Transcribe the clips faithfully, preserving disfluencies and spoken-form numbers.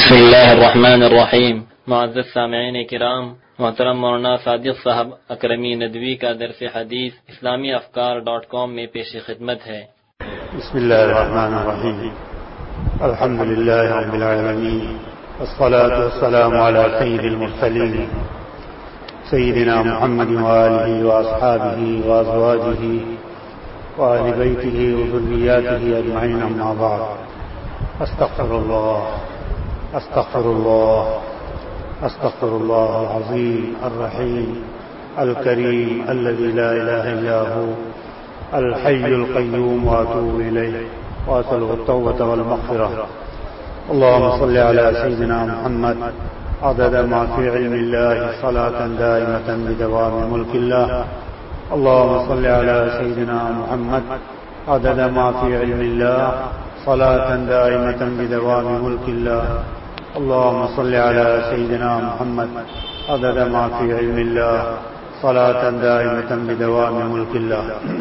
بسم اللہ الرحمن الرحیم. معزز سامعین کرام، محترم مولانا صادق صاحب اکرمی ندوی کا درس حدیث اسلامی افکار ڈاٹ کام میں پیش خدمت ہے. بسم اللہ الرحمن الرحیم. الحمد للہ رب العالمین، والصلاة والسلام علی سید المرسلین سیدنا محمد وآلہ واصحابہ وازواجہ وآل بیتہ وذریاتہ اجمعین، اما بعد. استغفر اللہ استغفر اللہ استغفر اللہ العظیم الرحیم الکریم الذی لا الہ الا هو الحی القیوم واتوب الیہ واسألہ التوبۃ والمغفرہ. اللهم صل على سيدنا محمد عدد ما في علم الله صلاة دائمة بدوام ملك الله. اللهم صل على سيدنا محمد عدد ما في علم الله صلاة دائمة بدوام ملك الله. اللهم صل على سيدنا محمد عدد ما في علم الله صلاة دائمة بدوام ملك الله.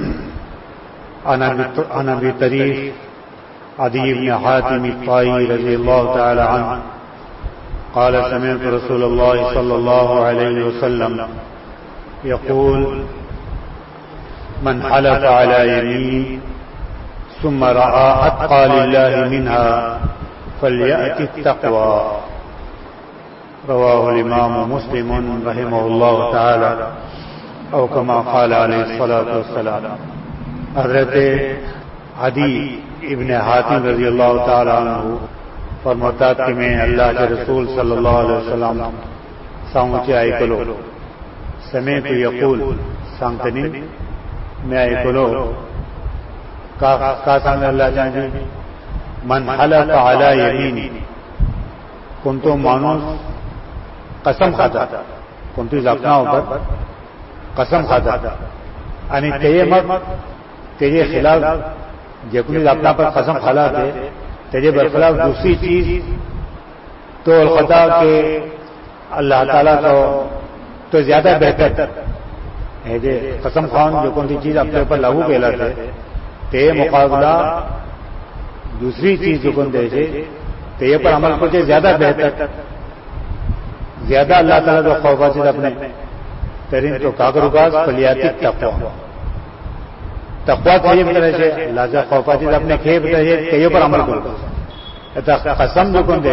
عن ابي طريف عدي بن حاتم الطائي رضي الله تعالى عنه قال سمعت رسول الله صلى الله عليه وسلم يقول: من حلف على يمين ثم رأى أتقى لله منها فليأت التقوى. رواه الإمام مسلم رحمه الله تعالى أو كما قال عليه الصلاة والسلام. حضرت عدی ابن حاتم رضی اللہ تعالی عنہ فرماتا کہ میں اللہ کے رسول صلی اللہ علیہ وسلم سامچے آئی کلو سمیت یقول سانگتنی میں آئی کلو کا سامنے اللہ جانجی من حلف علی یمینی کنتو مانوس قسم خاتا کنتو اپنا اوپر قسم خاتا یعنی تیے مت تیرے خلاف جکنی اپنا پر قسم کھالا تھے تیرے برخلاف دوسری چیز تو الخطا کہ اللہ تعالیٰ کو تو زیادہ بہتر ہے جے قسم خان جو کون سی چیز اپنے اوپر لاگو کہلا تھے تے مقابلہ دوسری چیز جو کون دے تے پر عمل کو زیادہ بہتر زیادہ اللہ تعالیٰ کو خوفا چیز اپنے ترین تو کاغرکاز فلیاتی تقوی تقوی کہیے طرح سے لازا خوفا چیز اپنے کھیپ رہے کئیوں پر عمل کرو. قسم جو کون دے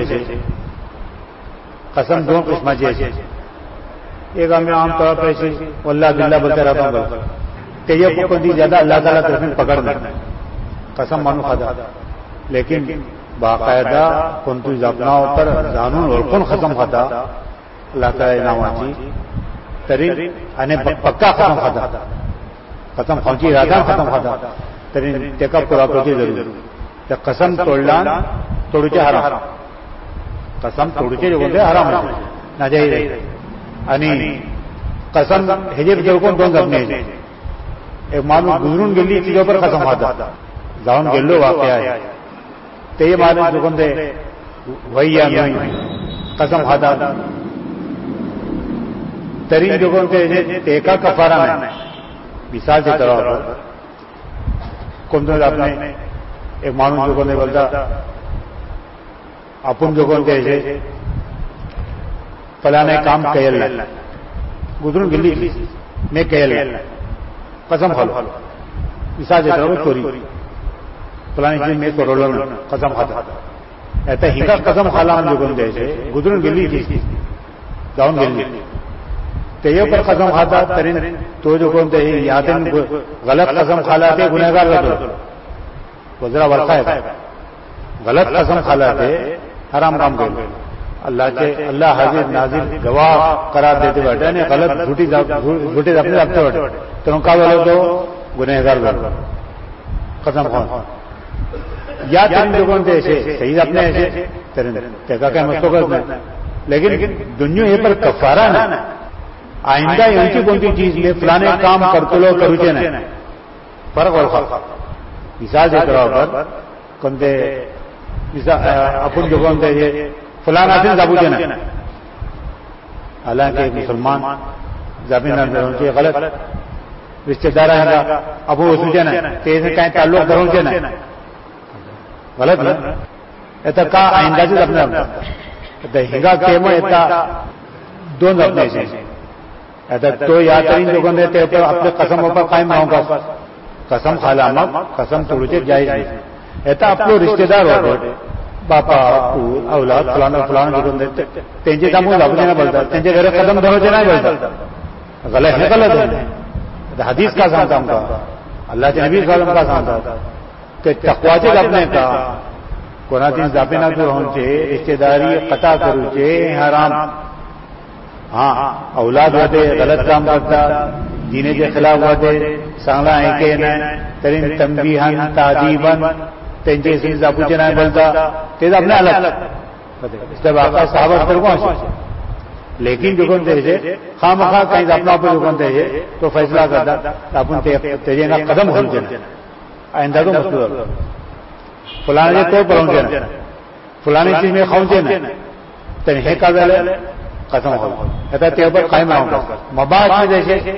قسم دو قسم جیسے ایک ہمیں عام طور پر ایسے واللہ باللہ بولتے رہتا ہوں کئیوں کو کون دی زیادہ اللہ تعالیٰ طرف میں پکڑنا قسم مانو خدا، لیکن باقاعدہ کون تو اپنا اوپر جانون اور کون قسم خدا اللہ تعالیٰ انعام آتی ترین انہیں پکا قسم خدا ختم پہنچی ارادہ ختم خدا ترین ٹیکا پورا کرتی ضرور قسم توڑلان توڑچے حرام قسم توڑچے جو بولتے حرام نہ جائے یعنی قسم ہجے جو کون دون اپنے ایک معلوم گزرون گلی چیزوں پر قسم کھاتا جاؤن گلو واقعہ ہے تو یہ معلوم جو کون دے وہی یا نہیں قسم کھاتا ترین جو کون دے ٹیکا کفارہ میں مثال سے طرح کون تو اپنے ایک معلوم جو کون بولتا اپن جو کون کہے فلانے کام کہل گزروں گلی میں کہل قسم کھالو مثال سے طرح چوری فلانے چیز میں تو رولر قسم کھاتا ایسا ہنگا قسم کھالا ہم جو کون کہے گزروں گلی چیز جاؤن گلی تیو پر قسم کھاتا ترین تو جو کون تے یادن غلط قسم کھالا تھے گنہگار لگو وہ ذرا ورقہ ہے غلط قسم کھالا تھے حرام کام کر اللہ کے اللہ حاضر ناظر گواہ قرار دیتے بیٹھے نے غلط جھوٹی جھوٹے اپنے رکھتے بیٹھے تو ان کا بولو تو گنہگار لگو قسم خان یا ترین جو کون تھے ایسے صحیح اپنے ایسے ترین تیکا کہ مستقل میں لیکن دنیا یہ پر کفارہ نا آئندہ انچی کونتی چیز میں فلانے کام کرتلو کروچے نا فرق اور فرق مثال سے طرح پر کنتے اپن جو کونتے فلانا سے زبوچے نا حالانکہ مسلمان زمین درونچے غلط رشتہ دارہ ہیں ابو سوچے نا تیز کہیں تعلق درونچے نا غلط نا ایتا کا آئندہ چیز اپنے ہنگا کیمو ایتا دون اپنے سے ایتا تو یا ترین جو گندے تے پر اپنے قسم پر قائم ہوں گا قسم خالامہ قسم توڑے جائز نہیں ایتا اپنے رشتہ دار ہو باپا اولاد فلانا فلانا جو گندے تینجے داموں لابو جنا بلتا تینجے گھر قدم دھرو جنا بلتا غلط ہے غلط ہے حدیث کا سامتا ہوں گا اللہ کے نبی صلی اللہ علیہ وسلم کا سامتا کہ تقوی سے اپنے کا قرآن زاپے نہ تو ہوں چے رشتے داری قطع کرو چے حرام ہاں اولاد ہوتے غلط کام کرتا دینے کے خلاف ہوتے سانگلا ہیں کہ ترین تنبیہن تعدیبن تینجے سے زاپو چنا بلتا تیز اپنے الگ اس طرح آقا صحابہ تر کون لیکن جو کون تیجے خواہ مخواہ کہیں اپنا پر جو کون تیجے تو فیصلہ کرتا اپن تیجے نا قدم ہو جنا آئندہ تو مستور فلانے تو پر ہوں جنا فلانے چیز میں خون جنا تنہے کا ویلے قسم ہو کہتا تیو پر قائم آؤں گا مباحث میں جیسے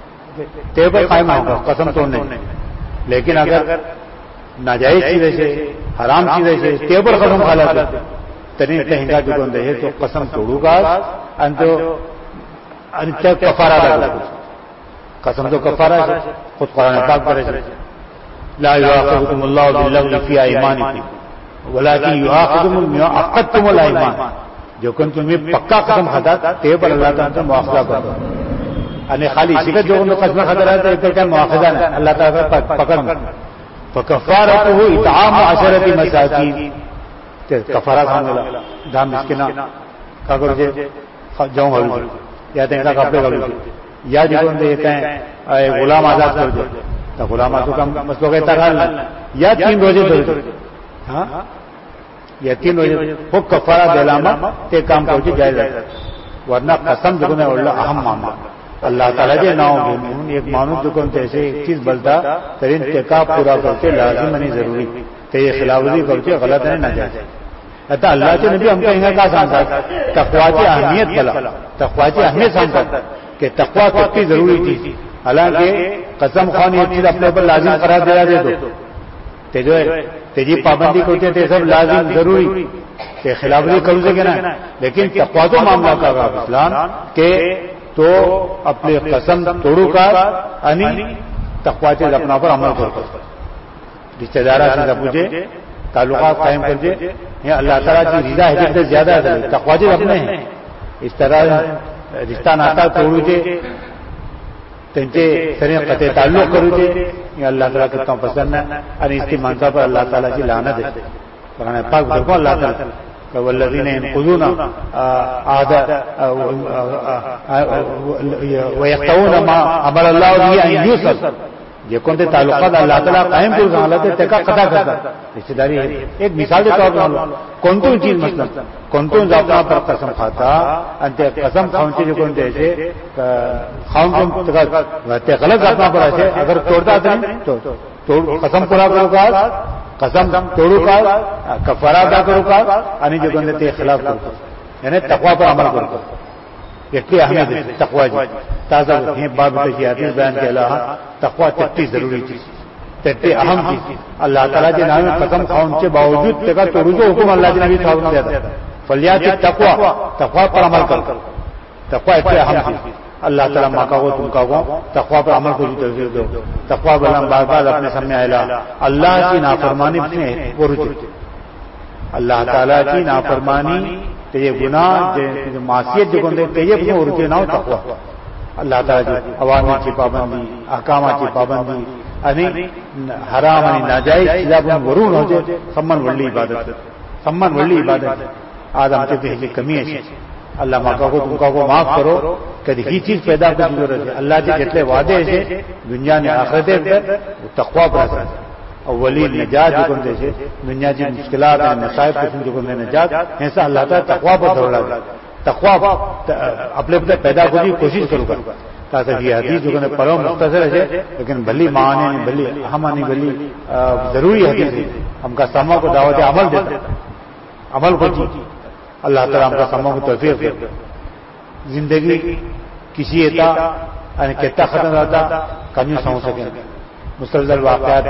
تیو پر قائم آؤں گا قسم توڑنے لیکن اگر ناجائز چیزیں سے حرام چیزیں سے تیو پر قسم کھا لیتا تنہیں تہنگا جو کون دے تو قسم توڑو گا انتو انتو کفارہ لگا قسم تو کفارہ ہے خود قرآن پاک پر ہے لا یؤاخذکم اللہ باللغو فی ایمانکم ولکن یؤاخذکم بما عقدتم الایمان جو کن تمہیں پکا قسم کھاتا تے پر اللہ تعالیٰ سے مواخذہ کرتا یعنی خالی اسی کا جو ان قسم کھاتا رہتا ہے تو کیا مواخذہ نہیں اللہ تعالیٰ کا پکڑ فکفارتہ اطعام عشرۃ مساکین کفارہ کھانے لگا دام مسکینہ کا کرو جے جاؤں ہلو یا تو ایسا کپڑے کرو یا جو کن دیتے ہیں غلام آزاد کر دے تو غلام آزاد کا مسئلہ کہتا رہا یا تین روزے دھر ہاں یا تین روزے وہ کفارہ دلاما تے کام پہنچے جائے جائے ورنہ قسم جو ہے اللہ اہم معاملہ اللہ تعالیٰ جے ناؤ بھی ایک مانو جو کن ایسے ایک چیز بلتا ترین تکا پورا کرتے لازم نہیں ضروری تے یہ خلاف ورزی کرتے غلط ہے نہ جائے اتا اللہ کے نبی ہم کہیں کا سامتا تقوی کی اہمیت بلا تقوی کی اہمیت سامتا کہ تقوی کتنی ضروری چیز حالانکہ قسم خوان یہ چیز اپنے اوپر لازم قرار دیا دے دو تے جو ہے تیجی پابندی کرتے تھے سب لازم ضروری کہ خلاف ورزی کرو سکے نا لیکن تقوی تو معاملہ کا اسلام کہ تو اپنے قسم توڑو کا یعنی تقوی چیز اپنا پر عمل کرو رشتے دارہ سے پوچھے تعلقات قائم کر دے یا اللہ تعالیٰ کی رضا حجت سے زیادہ ہے تقوی چیز اپنے ہیں اس طرح رشتہ ناتا توڑو جے تنچے سرین قطع تعلق کرو جے یا اللہ تعالیٰ کتنا پسند ہے اور اس کی منصب پر اللہ تعالیٰ کی لعنت ہے قرآن پاک بھرکو اللہ تعالیٰ والذین ينقضون عہد ويقطعون ما امر اللہ به ان یوصل یہ کون تعلقات اللہ تعالیٰ قائم کو حالت تکا قطع کرتا رشتہ داری ہے ایک مثال کے طور پر کون تو چیز مثلا کون تو اپنا پر قسم کھاتا انت قسم کھاؤں جو کون ایسے خاؤں کو غلط اپنا پر ایسے اگر توڑتا تو قسم پورا کرو کا قسم توڑو کا کفارہ ادا کرو کا یعنی جو کون تے خلاف کرو یعنی تقوی پر عمل کرو اتنی اہمیت ہے تقوی جی تازہ ہیں باب تشریعات بیان کے علاوہ تقوی تتی ضروری چیز تتی اہم چیز اللہ تعالیٰ کے نام قسم کھاؤں کے باوجود تکا توڑو جو حکم اللہ کے نبی صاحب نے دیا تھا فلیات تقوی تقوی پر عمل کرو تقوی اتنی اہم چیز اللہ تعالیٰ ماں کا کو تم کا کو تقوی پر عمل کو توفیق دو تقوی بلام بار بار اپنے سامنے آئے اللہ کی نافرمانی میں وہ رجوع اللہ تعالیٰ کی نافرمانی تو یہ گناہ معصیت جو کہتے ہیں یہ رجوع نہ ہو تقوی اللہ تعالیٰ کی عوامل کی پابندی احکامات کی پابندی یعنی حرام یعنی ناجائز چیزیں ورون ہو جائے سمن ولی عبادت سمن ولی عبادت آج ہم سے تو کمی ہے اللہ ماں کا کو تم کا کو معاف کرو کدی ہی چیز پیدا کرنے کی ضرورت ہے اللہ کے جتنے وعدے ہیں دنیا نے آخرت وہ تقوی پر اثر اور ولی نجات جو کون سے دنیا کی مشکلات ہیں مصائب قسم جو کون نجات ایسا اللہ تعالیٰ تقوی پر دوڑا تقوی اپنے اپنے پیدا کرنے کی کوشش کروں گا تاکہ یہ حدیث جو کون پڑھو مختصر ہے لیکن بھلی معنی نہیں بھلی اہم نہیں بھلی ضروری حدیث ہے ہم کا سما کو دعوت عمل دیتا عمل کو جی اللہ تعالیٰ ہم کا سما کو توفیق دے زندگی کسی ایتا یعنی کہتا ختم رہتا کمی سمجھ سکیں مستقبل واقعات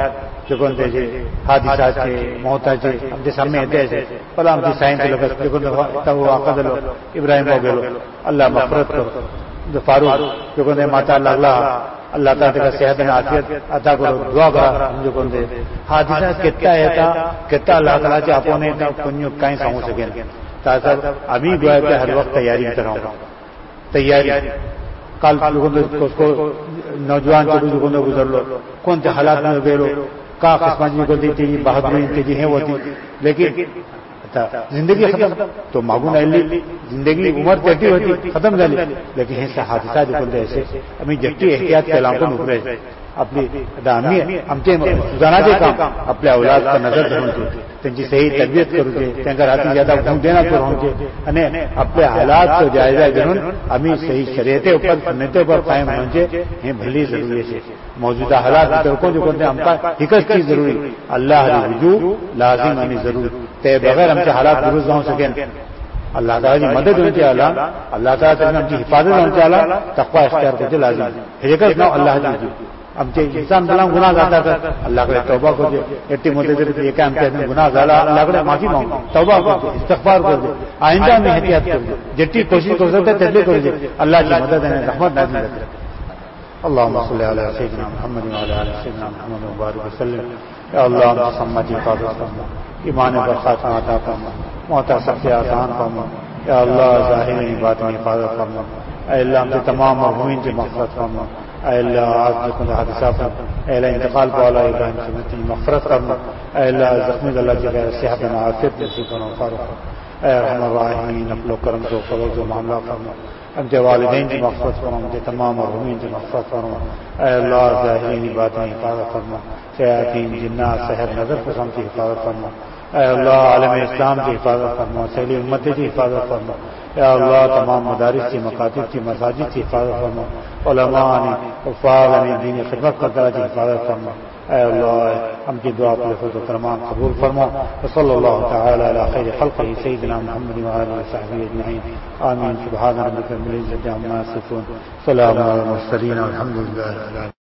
چکن دے حادثات کے محتاج ہم جیسے ہمیں ایسے پلا ہم سائنس لگا چکن تو عقد لو ابراہیم ہو گئے اللہ مغفرت کرو جو فاروق چکن ماتا اللہ اللہ تعالیٰ کا صحت میں عافیت عطا کرو دعا کرا ہم جو کون دے حادثات کتنا ہے تھا کتنا اللہ تعالیٰ کے آپ نے کنیو کہیں سمجھ سکیں تاکہ ابھی گویا کہ ہر وقت تیاری کر رہا ہوں تیاری کل اس کو نوجوان جو گزر لو کون سے حالات میں گئے لو کا قسمت کو دیتی بہادری تیزی ہیں وہ تھی لیکن زندگی ختم تو معگون علی زندگی عمر چڑھتی ہوتی ختم جالی لیکن ایسے حادثات جو کون ایسے ابھی جبکہ احتیاط کے علاقوں میں ابھرے اپنی دامی ہم سے روزانہ کے کام اپنے اولاد کا نظر رہوں گے تنجی صحیح تربیت کرو گے تنگا راتی زیادہ گھوم دینا تو رہوں گے انے اپنے حالات کو جائزہ جنون ہمیں صحیح شریعتیں اوپر سنتوں پر قائم ہوں گے یہ بھلی ضروری ہے موجودہ حالات کو جو کرتے ہم کا حقیقت کی ضروری اللہ رجوع لازم ہمیں ضرور تے بغیر ہم سے حالات درست نہ ہو سکیں اللہ تعالیٰ کی مدد ہونے کے اعلیٰ اللہ تعالیٰ ہم کی حفاظت ہونے کے اعلیٰ تقوی اختیار کرتے لازم حقیقت نہ اللہ کی ہم سے انسان بلام گناہ زیادہ کر اللہ کے توبہ کو دے اتنی مدد یہ کہ ہم کہتے ہیں گناہ زیادہ اللہ کے معافی مانگو توبہ کو دے استغفار کر دے آئندہ میں احتیاط کر دے جتنی کوشش کر سکتے تجربے کر دے اللہ کی مدد ہے رحمت نازل کرے اللهم صل على سيدنا محمد وعلى ال سيدنا محمد وبارك وسلم یا اللہ ہم سمجھ حفاظت فرما ایمان برخات عطا فرما موتا سب سے آسان فرما یا اللہ ظاہری باطنی حفاظت فرما اے اللہ ہم سے تمام مرحومین کی مغفرت فرما اے اللہ آج کو حادثہ فرما اے اللہ انتقال کو اعلی ابراہیم سے مغفرت فرما اے اللہ زخمی اللہ کی غیر صحت و عافیت نصیب فرما فارغ اے ارحم الراحمین اپنا کرم کو فروغ و معاملہ فرما ہم سے والدین کی مغفرت فرما ہم سے تمام مرحومین کی مغفرت فرما اے اللہ ظاہری باطنی حفاظت فرما شیاطین جنات سحر نظر پسند کی حفاظت فرما اے اللہ عالم اسلام کی حفاظت فرما سیلی امت کی حفاظت فرما اے اللہ تمام مدارس کی مکاتب کی مساجد کی حفاظت فرما علماء نے حفاظ نے دین خدمت کرتا کی حفاظت فرما اے اللہ ہم کی دعا پر تمام قبول فرما صلی اللہ تعالی علی خیر خلقہ سیدنا محمد و آلہ وصحبہ اجمعین آمین سبحان ربک رب العزۃ عما یصفون سلام علی المرسلین والحمد للہ